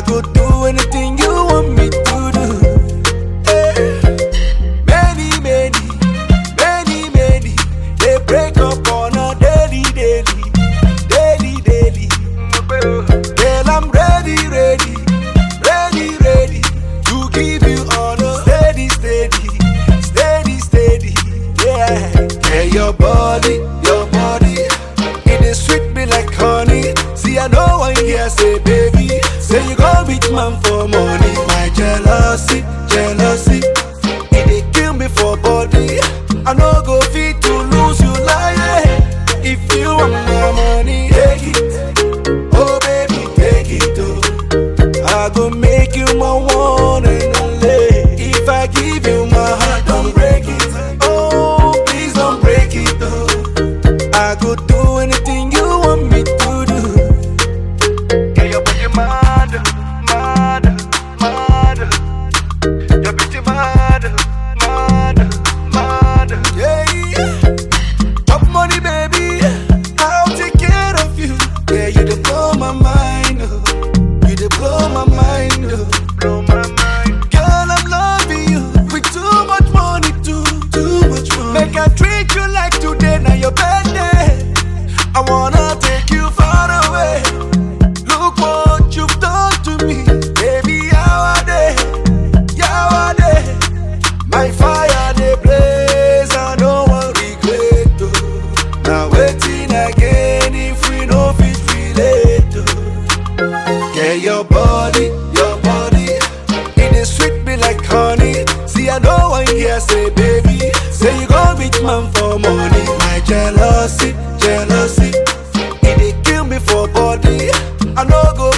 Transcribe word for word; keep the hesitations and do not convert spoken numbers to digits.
go do anything you want me to do. Eh. Many, many, many, many, they break up on a daily, daily, daily, daily. Girl, I'm ready, ready, ready, ready to give you all a steady, steady, steady, steady. Yeah, yeah, your body, your body, it is sweet me like honey. See, I know one here say, baby, say you go beat man for money. My jealousy, jealousy, it dey kill me for body. I no go fit to lose you like yeah. If you want my money, take it, oh baby, take it, oh. I go make you my one and only. If I give you my heart, don't break it, oh please don't break it, oh. I go do anything you want me to do. Get your body mad, mad, mad. Your beauty mad, mad, mad. Yeah, top money, baby. I'll take care of you. Yeah, you dey blow my mind, oh. You dey blow my mind, oh. Blow my mind. Girl, I'm loving you with too much money, too, too much money. Make I treat you like today, now your birthday. I wanna take you far away. Look what you've done to me, baby. How are they? How are they? My fire they blaze, I don't want regret. Oh. Now waiting again if we no fit relate. Oh. Yeah, your body, your body, it is sweet me like honey. See, I know one here say, baby, say you go beat man for money. My jealousy, jealousy, it dey kill me for body. I no go